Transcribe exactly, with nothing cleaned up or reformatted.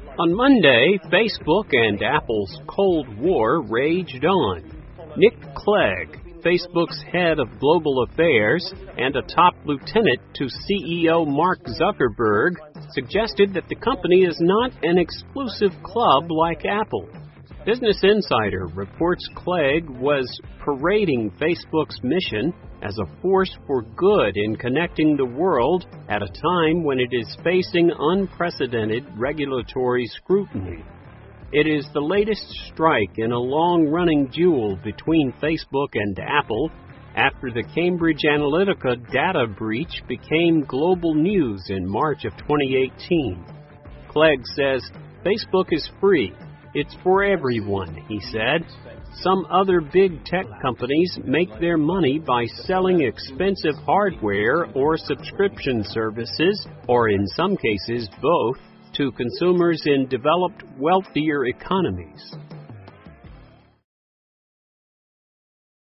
On Monday, Facebook and Apple's Cold War raged on. Nick Clegg, Facebook's head of global affairs and a top lieutenant to C E O Mark Zuckerberg, suggested that the company is not an exclusive club like Apple. Business Insider reports Clegg was parading Facebook's mission as a force for good in connecting the world at a time when it is facing unprecedented regulatory scrutiny. It is the latest strike in a long-running duel between Facebook and Apple after the Cambridge Analytica data breach became global news in March of twenty eighteen. Clegg says, "Facebook is free. It's for everyone," he said. Some other big tech companies make their money by selling expensive hardware or subscription services, or in some cases both, to consumers in developed, wealthier economies.